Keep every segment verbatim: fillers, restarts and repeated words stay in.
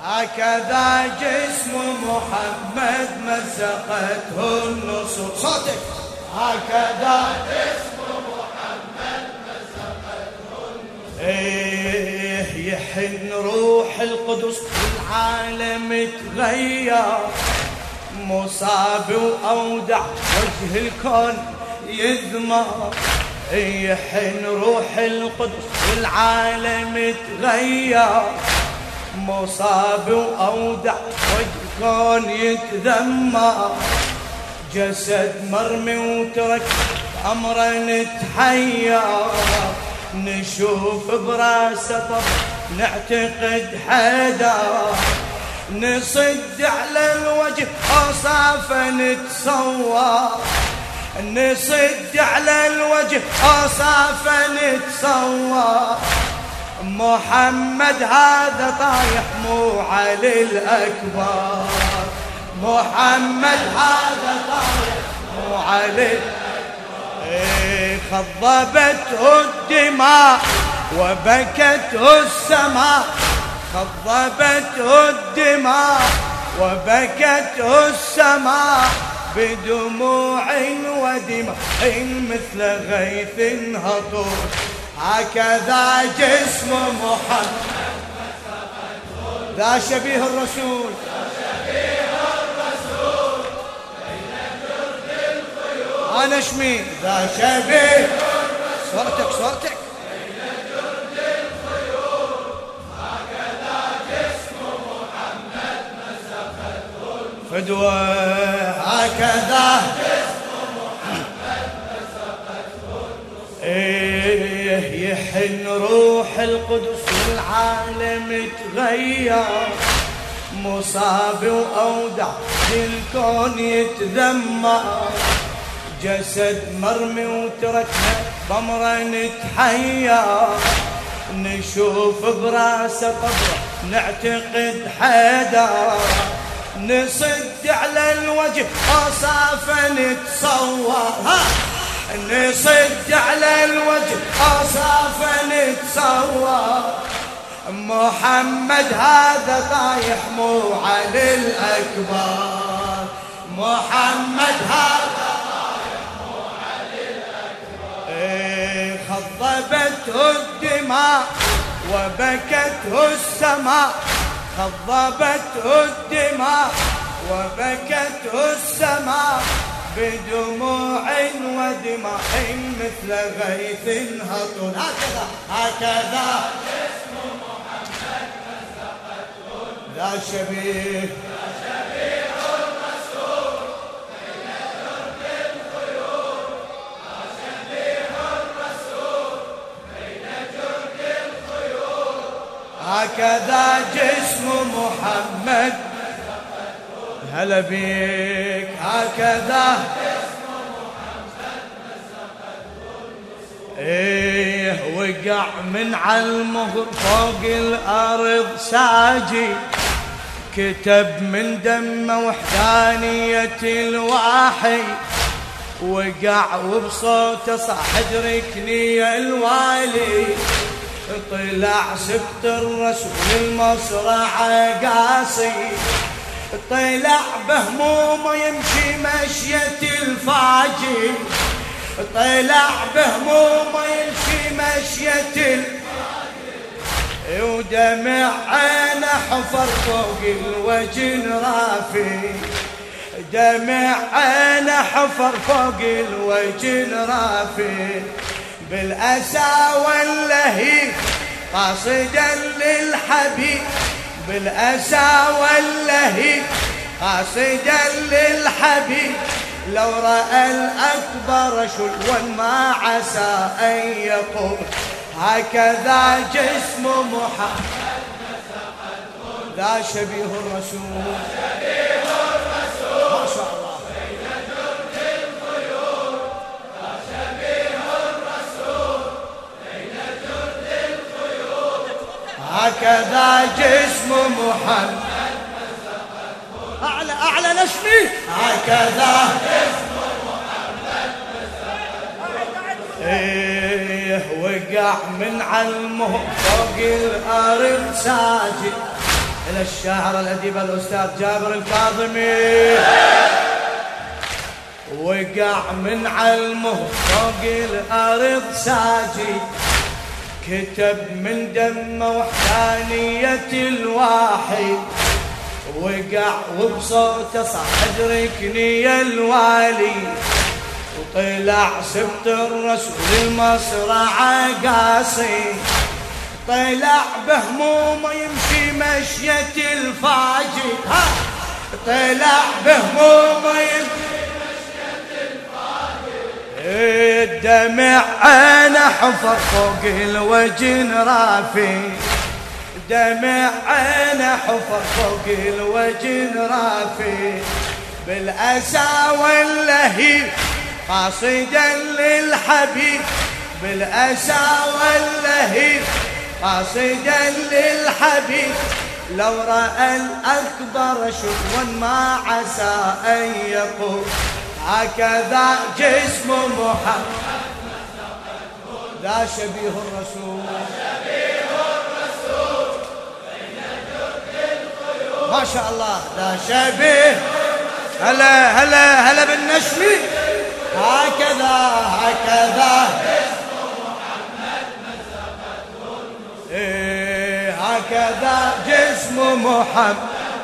هكذا جسم محمد مزقته النصوص. صوتك. هكذا جسم محمد مزقته النصوص. ايه يحن روح القدس العالم تغير، مصاب واودع وجه الكون يذمر. يحن روح القدس والعالم تغير، مصاب واودع وجه الكون يتذمر. جسد مرمي وترك امره نتحير، نشوف براسه طب نعتقد حدا، نصد على الوجه اوصافه نتصور، نصد على الوجه اوصافه نتصور. محمد هذا طايح مو علي الأكبر، محمد هذا طايح مو علي الأكبر. إيه خضبته الدماء وبكته السماء، خضبته الدماء وبكته السماء، بدموع ودماء مثل غيث هطول. هكذا جسم محمد ذا شبيه الرسول، أنا اشمي ذا شبيه صوتك صوتك. هكذا جسم محمد مزقته فدوة. هكذا إيه يحن روح القدس والعالم تغير، مصاب واودع الكون يتذمر. جسد مرمي وتركنا بمره نتحير، نشوف براسه قبره نعتقد حدا، نصد على الوجه اوصافه نتصور. ها نصد على الوجه اوصافه نتصور. محمد هذا طايح مو علي الأكبر، محمد هذا طايح مو علي الأكبر. إيه خضبته الدماء وبكته السماء، خضبته الدماء وبكته السماء، بدموع ودماء مثل غيث هطول. هكذا هكذا جسم محمد مزقته لا شبيه لا شبيه الرسول بين درب الخيول. لا شبيه الرسول بين درب الخيول. هكذا جسم محمد هلا بيك. هكذا ايه وقع من عالمهر فوق الارض ساجي، كتب من دمه وحدانية الواحي، وقع وبصوته صاح ادركني الوالي. طلع سبط الرسول المصرع قاسي، طلع بهمومه يمشي مشية الفاجي، طلع بهمومه يمشي مشية الفاجي، ودمع عينه حفر فوق الوجه رافي، دمع عينه حفر فوق الوجه رافي. بالأسى واللهيب قاصدا للحبيب، بالأسى واللهيب قاصدا للحبيب. لو رأى الأكبر شلوا ما عسى أن يقول. هكذا جسم محمد لا شبيه الرسول، شبيه الرسول ما شاء الله. بين درب الخيول. لا شبيه الرسول بين درب الخيول. هكذا جسم محمد أعلى أعلى نشمي. هكذا جسم محمد مزقته. إيه وقع من علمه فوق الأرض ساجد، إلى الشاعر الأديب الأستاذ جابر الكاظمي. وقع من علمه فوق الأرض ساجد، كتب من دمه وحدانية الواحد، وقع وبصوته صح أدركني يا الوالي، وطلع سبط الرسول المصرع قاسي، طلع بهمومه يمشي مشية الفاجد، ها طلع بهمومه يمشي مشية الفاجد، الدمع عينه حفر فوق الوجن رافي، دمع عينه حفر فوق الوجن رافي، بالأسى واللهيب قاصدا للحبيب، بالأسى واللهيب قاصدا للحبيب، لو رأى الأكبر شكوا ما عسى أن يقول هكذا جسم محمد لا شبيه الرسول، ما شاء الله لا شبيه. هلا هلا هلا بالنشمي، هكذا هكذا إيه هكذا جسم محمد.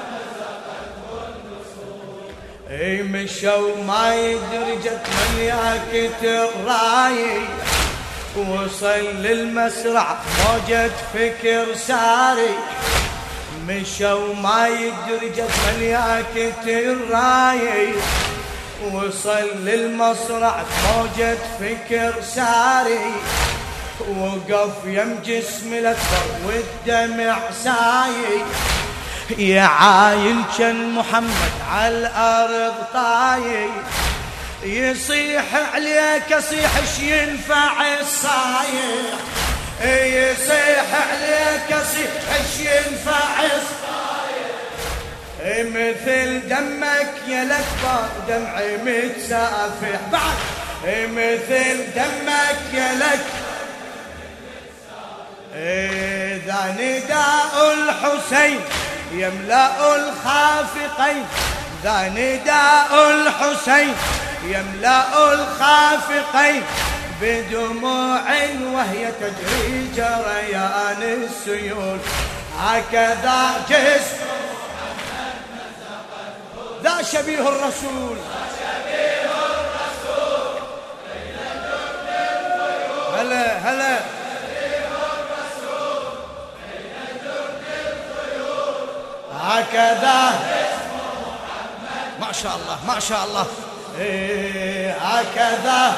إيه مشوا ما يدري جت من ياكت الراي، وصل للمسرع موجة فكر ساري، مشوا ما يدري جت من ياكت الراي، وصل للمصرع موجة فكر ساري، وقف يم جسم الأكبر والدمع سايي، يا عاين كان محمد على الأرض طايي، يصيح عليك يصيح اش ينفع الصايح، يصيح عليك يصيح اش ينفع الصايح، مثل دمك يا الأكبر دمعي متسافح بعد، مثل دمك يا الأكبر إذا نداء الحسين يملأ الخافقين، ذا نداء الحسين يملأ الخافقين، بدموع وهي تجري جريان السيول، هكذا جسم محمد مزقته ذا شبيه الرسول، شبيه الرسول بين جند الخيول، هلا هلا هكذا ما شاء الله ما شاء الله إيه هكذا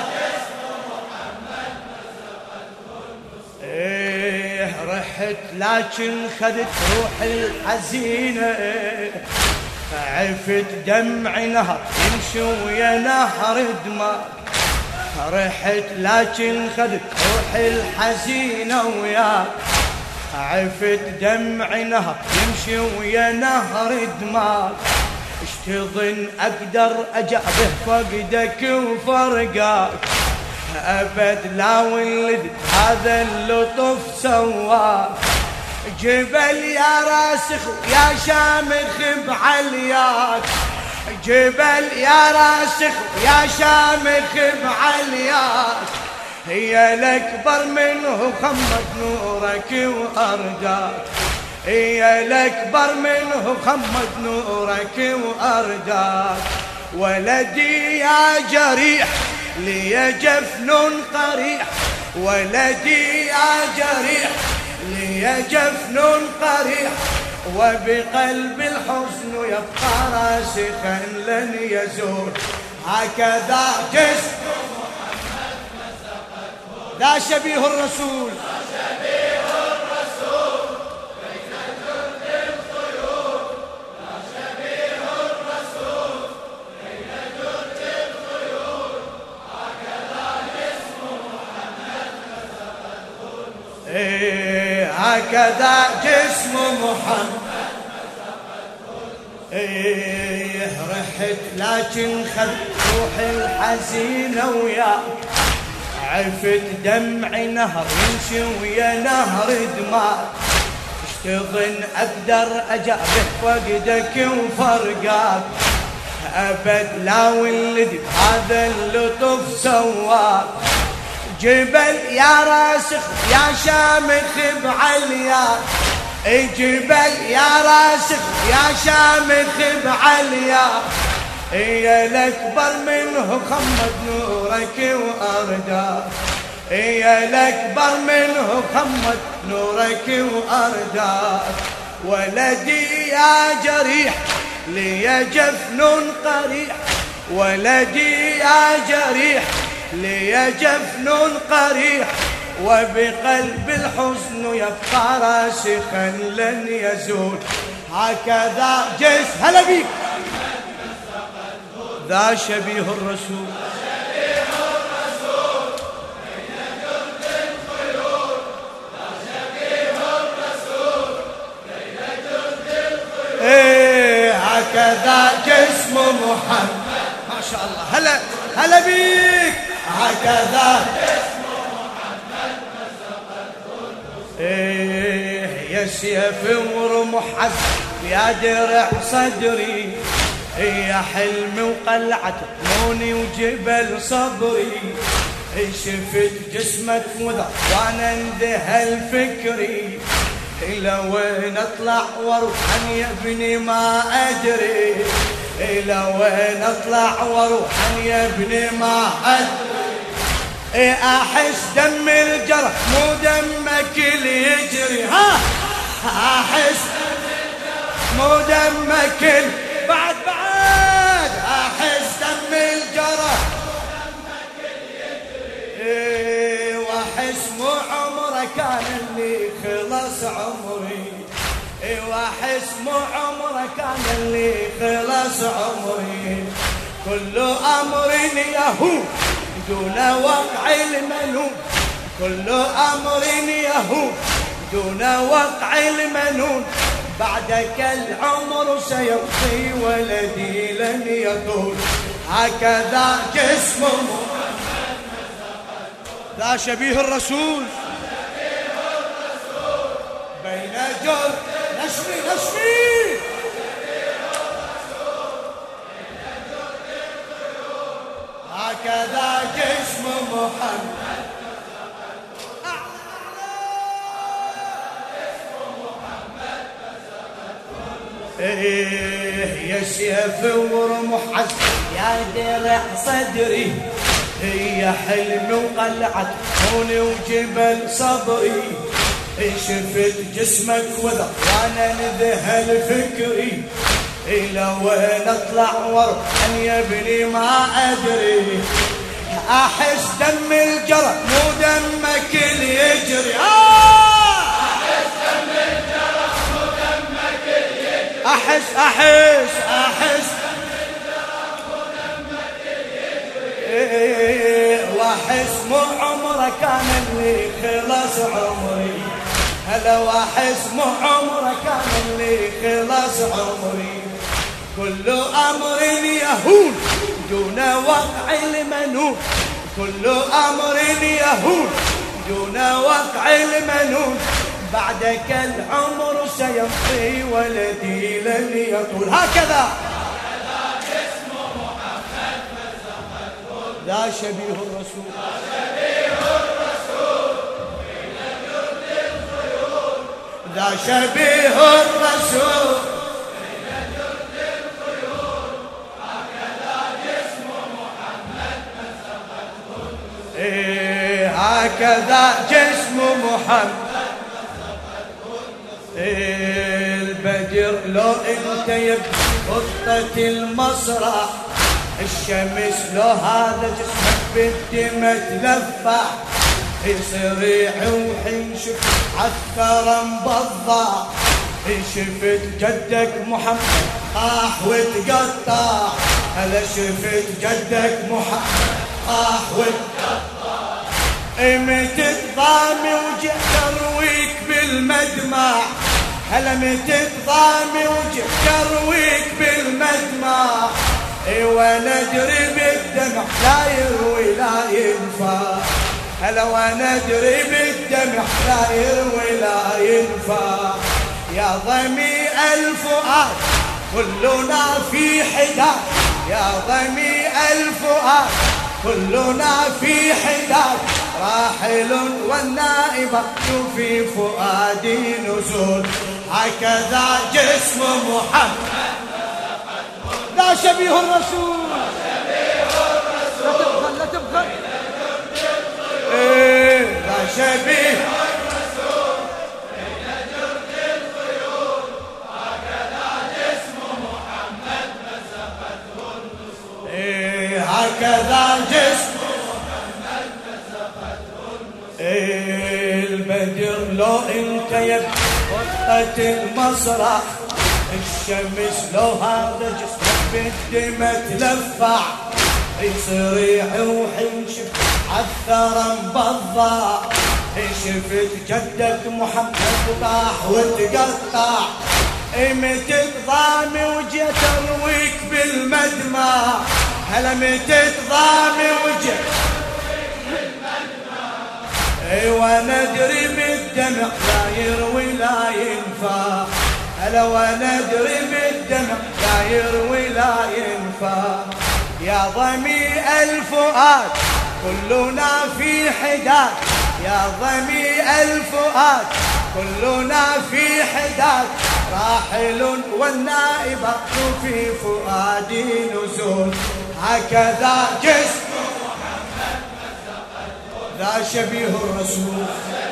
إيه رحت لكن خذت روحي الحزينة، عفت دمعي نهر يمشي ويا نهر دماء، رحت لكن خذت روحي الحزينة وياك، عفت دمعي نهر يمشي ويا نهر دماغ، اش تظن اقدر اجابه فقدك وفرقاك، ابد لا ولد هذا اللطف سواك، جبل يا راسخ يا شامخ بعلياك، جبل يا راسخ يا شامخ بعلياك، هي الأكبر منه خمد نورك وأرجاك، هي الأكبر منه خمد نورك وأرجاك، ولدي يا جريح لي جفن قريح، ولدي يا جريح لي جفن قريح، وبقلب الحزن يبقى راسخا لن يزول، هكذا جسم لا شبيه الرسول، لا شبيه الرسول بين جند الخيول، لا شبيه الرسول بين جند الخيول، هكذا جسم محمد مسقته النصول، إيه هكذا جسم محمد مسقته النصول، إيه رحت لكن خذت روحي الحزينة وياك، عفت دمعي نهر يمشي ويا نهر دماء، اش تظن أقدر أجابه فقدك وفرقاك أبد لا ولدي هذا اللطف سواك جبل يا راسخ يا شامخ بعلياك جبل يا راسخ يا شامخ بعلياك يا الأكبر منه خمد نورك وأرداك يا الأكبر منه خمد نورك وأرداك ولدي يا جريح لي جفن قريح ولدي يا جريح لي جفن قريح وبقلب الحزن يبقى راسخا لن يزول هكذا جيش هلا بيك ذا شبيه الرسول ايه هكذا جسم محمد ما شاء الله هلا هلا بيك هكذا جسم محمد ايه يا سيف ورمح يا درع صدري يا حلمي وقلعة نوني وجبل صبري شفت جسمك وذا وانا اندهل فكري إلى وين أطلع واروح يا ابني ما أدري إلى وين أطلع واروح يا ابني ما أدري أحس دم الجرح مو دمك اللي يجري ها أحس دم الجرح مو دمك اللي بعد بعد أحس دم الجرح مو دمك اللي يجري وأحس مو عمرك كان اللي خلص عمري واحس مو عمره كان اللي خلص عمري كل امر يهون دون وقع المنون كل امر يهون دون وقع المنون بعدك العمر سيمضي ولدي لن يطول هكذا جسم محمد ذا شبيه الرسول بين جر نشمي نشمي هكذا جسم محمد ايه يا سيف ورمح يا درع صدري يا حلمي وقلعة هوني وجبل صبري شفت جسمك وذا وانا نذهل فكري الى وين اطلع واروح يا ابني ما ادري احس دم الجرح مو دمك اللي يجري آه احس دم الجرح مو دمك اللي يجري احس احس احس دم الجرح مو دمك اللي يجري واحس مو عمرك كان اللي خلص عمري هلا واحس مو عمره كان اللي خلص عمري كل امر يهون دون وقع المنون كل امر يهون دون وقع المنون بعدك العمر سيمضي ولدي لن يطول هكذا جسم محمد ذا شبيه الرسول ذا شبيه الرسول بين جرد الخيول هكذا جسم محمد مسقته النسور إيه هكذا جسم محمد مسقته النسور إيه البدر لو انت يبكي خطة المسرح الشمس لو هذا جسمك بالدم تلفح يصير وحنشف عالثرى مبضع شفت جدك محمد طاح وتقطع هلا شفت جدك محمد طاح وتقطع متت ضامي وجه ترويك بالمدمع هلا متت ضامي وجه ترويك بالمدمع وانا ادري بالدمع لا يروي لا ينفع هلا وانا ادري بالدمع لا يروي لا ينفع يا ضميء الفؤاد كلنا في حداد، يا ضميء الفؤاد كلنا في حداد، راحل والنائبة في فؤادي نزول، هكذا جسم محمد لا شبيه الرسول، لا تبخل لا تبخل إيه لا شبيه الرسول بين جرد الخيول، هكذا جسم محمد مسقته النسور، إيه هكذا جسم محمد مسقته النسور، إيه البدر لو انت يا وقت المصرع، الشمس لو هذا جسمك بالدمى تلفع، يصير يروح ينشف عالثرى مبضع، شفت جدك محمد طاح وتقطع، متت ضامي وجيت ارويك بالمدمع، هلا متت ضامي وجيت ارويك بالمدمع، ايوه ندري بالدمع لا يروي لا ينفع، هلا وندري بالدمع لا يروي لا ينفع، يا ضميء الفؤاد كلنا في حداد، يا ضميء الفؤاد كلنا في حداد، راحل والنائبة في فؤادي نزول، هكذا جسم محمد مسقته لا شبيه الرسول،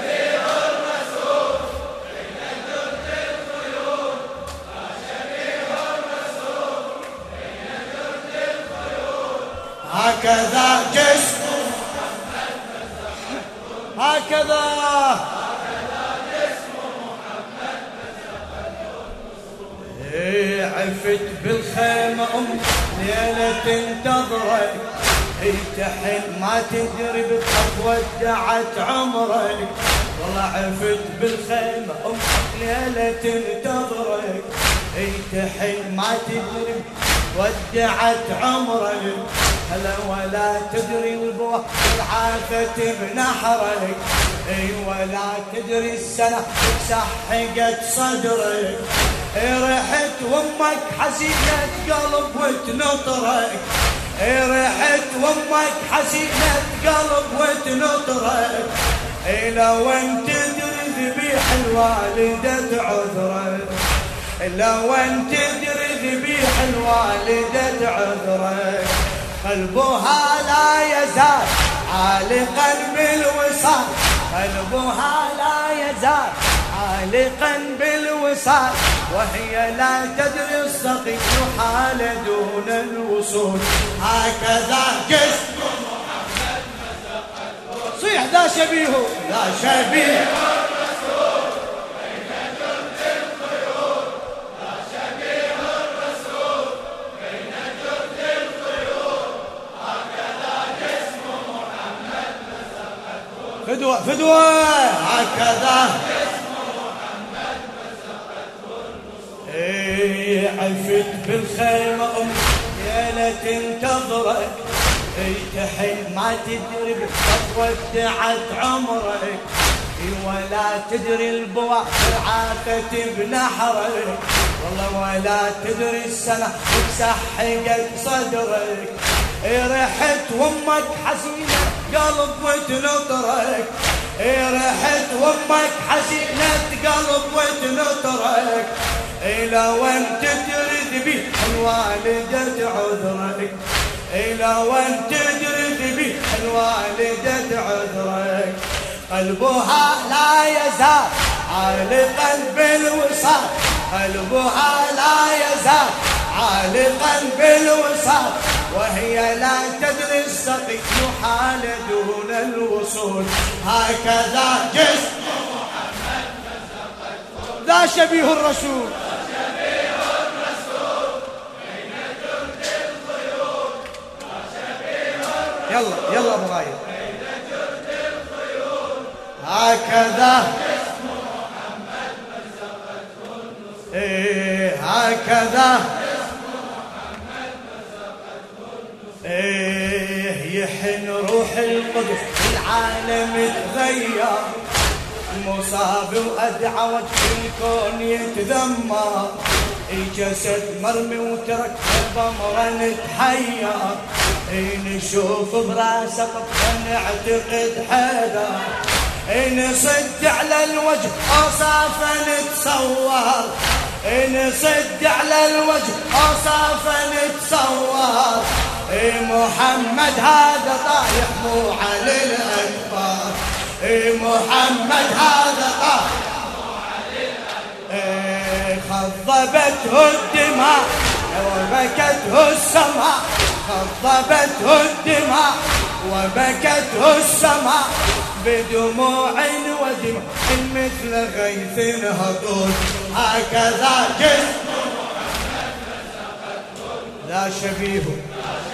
هكذا جسم محمد مسقته هكذا هكذا جسم محمد مسقته النسور، إيه عفت بالخيمة أم ليلة تنتظرك، تحن ما تدري بخط ودعت عمرك، والله عفت بالخيمة أم ليلة تنتظرك، تحن ما تدري ودعت عمرك، هلا ولا تدري البوح العافة بنحرك، اي ولا تدري السنة سحقت صدرك، رحت وامك حزينة قلب وتنطرك، رحت وامك حزينة قلب وتنطرك، لو انت تدري ذبيح الوالدة عذرك، لو انت تدري ذبيح الوالدة عذرك، قلبها لا يزال عالقا بالوصال، قلبها لا يزال عالقا بالوصال، وهي لا تدري السقي حال دون الوصول، هكذا جسم محمد مسقته صيح ذا شبيه ذا شبيه الرسول بين جرد الخيول، ذا شبيه الرسول بين جرد الخيول، هكذا جسم محمد مسقته فدوة فدوة هكذا جسم محمد مسقته النسور، ايه عفت بالخيمة أم ليلة تنتظرك، تحن ما تدري بخط ودعت عمرك، ولا تدري البواخر عافت بنحرك، والله ولا تدري السنة سحقت صدرك، رحت وامك حزينة قلب وتنطرك، رحت وامك حزينة قلب وتنطرك، لو انت تدري ذبيح الوالدة عذرك، لو انت تدري ذبيح الوالدة عذرك، قلبها لا يزال عالقا بالوصال، قلبها لا يزال عالقا بالوصال، وهي لا تدري السقي يحال دون الوصول، هكذا جسم محمد مسقته لا شبيه الرسول، يلا يلا ابو غايب هكذا جسم محمد مسقته النسور، ايه هكذا جسم محمد مسقته النسور، ايه يحن روح القدس العالم تغير، مصاب وأدعى وجه الكون يتذمر، جسد مرمي وترك ضمرا نتحير، نشوف براسه طفا نعتقد حذر، نصد على الوجه أوصافا نتصور، نصد على الوجه أوصافا نتصور، محمد هذا طايح مو علي الأكبر، محمد هذا طايح مو علي الأكبر، خضبته الدماء وبكته السماء، خضبته الدماء وبكته السماء، بدموع ودمع مثل غيث هطول، هكذا جسم محمد لا شبيه